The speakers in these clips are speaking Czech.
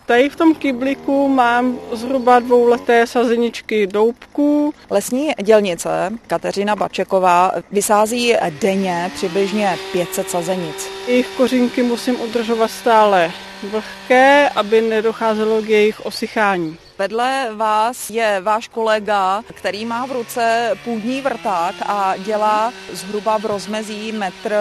Tady v tom kyblíku mám zhruba 2leté sazeničky doubků. Lesní dělnice Kateřina Bačeková vysází denně přibližně 500 sazenic. Jejich kořínky musím udržovat stále vlhké, aby nedocházelo k jejich osychání. Vedle vás je váš kolega, který má v ruce půdní vrták a dělá zhruba v rozmezí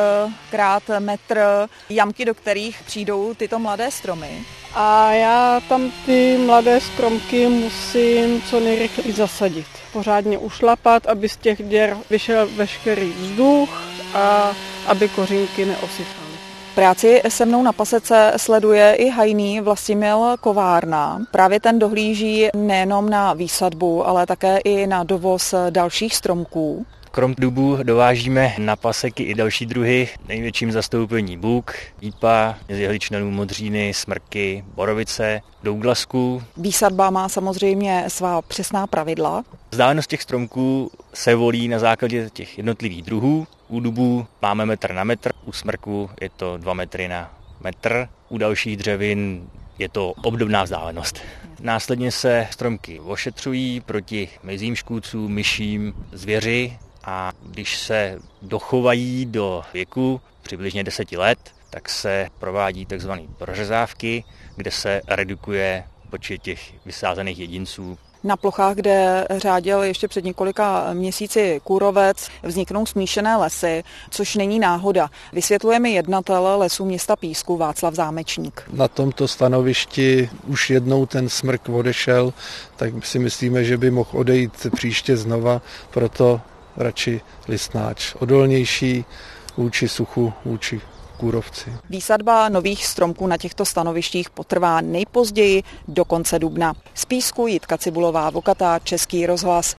1x1 jamky, do kterých přijdou tyto mladé stromy. A já tam ty mladé stromky musím co nejrychleji zasadit. Pořádně ušlapat, aby z těch děr vyšel veškerý vzduch a aby kořínky neosychaly. Práci se mnou na pasece sleduje i hajný Vlastimil Kovárna. Právě ten dohlíží nejenom na výsadbu, ale také i na dovoz dalších stromků. Krom dubů dovážíme na paseky i další druhy, největším zastoupení buk, lípa, z jehličnanů modříny, smrky, borovice, douglasku. Výsadba má samozřejmě svá přesná pravidla. Vzdálenost těch stromků se volí na základě těch jednotlivých druhů. U dubů máme 1 na metr, u smrku je to 2 metry na metr, u dalších dřevin je to obdobná vzdálenost. Následně se stromky ošetřují proti mizím škůdcům, myším, zvěři a když se dochovají do věku přibližně 10 let, tak se provádí tzv. Prořezávky, kde se redukuje počet těch vysázených jedinců. Na plochách, kde řáděl ještě před několika měsíci kůrovec, vzniknou smíšené lesy, což není náhoda. Vysvětluje mi jednatel Lesů města Písku Václav Zámečník. Na tomto stanovišti už jednou ten smrk odešel, tak si myslíme, že by mohl odejít příště znova, proto radši listnáč odolnější vůči suchu, vůči kůrovci. Výsadba nových stromků na těchto stanovištích potrvá nejpozději do konce dubna. Z Písku Jitka Cibulová, Vokatá, Český rozhlas.